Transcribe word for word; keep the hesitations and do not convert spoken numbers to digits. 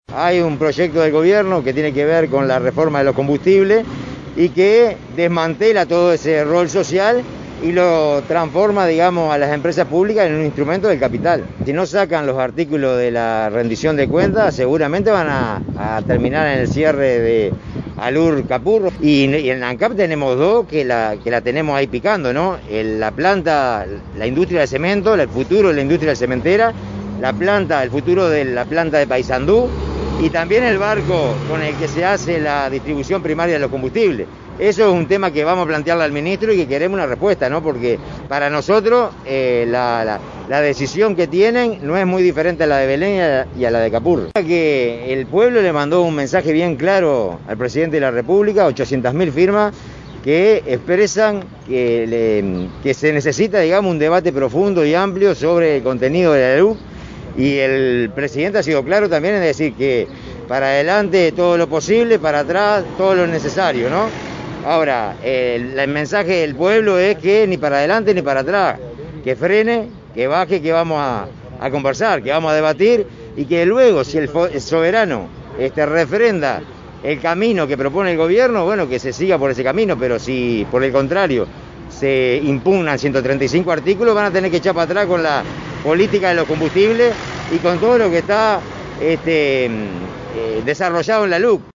Hay un proyecto del gobierno que tiene que ver con la reforma de los combustibles y que desmantela todo ese rol social y lo transforma, digamos, a las empresas públicas en un instrumento del capital. Si no sacan los artículos de la rendición de cuentas, seguramente van a, a terminar en el cierre de Alur Capurro. Y, y en ANCAP tenemos dos que la, que la tenemos ahí picando, ¿no? El, la planta, la industria del cemento, el futuro de la industria cementera, la planta, el futuro de la planta de Paysandú y también el barco con el que se hace la distribución primaria de los combustibles. Eso es un tema que vamos a plantearle al ministro y que queremos una respuesta, ¿no? Porque para nosotros eh, la, la, la decisión que tienen no es muy diferente a la de Belén y a, y a la de Capurro. Que el pueblo le mandó un mensaje bien claro al presidente de la República, ochocientas mil firmas, que expresan que, le, que se necesita, digamos, un debate profundo y amplio sobre el contenido de la luz. Y el presidente ha sido claro también en decir que para adelante todo lo posible, para atrás todo lo necesario, ¿no? Ahora, el, el mensaje del pueblo es que ni para adelante ni para atrás, que frene, que baje, que vamos a, a conversar, que vamos a debatir y que luego, si el, el soberano este, refrenda el camino que propone el gobierno, bueno, que se siga por ese camino, pero si por el contrario se impugnan ciento treinta y cinco artículos, van a tener que echar para atrás con la política de los combustibles y con todo lo que está este, eh, desarrollado en la L U C.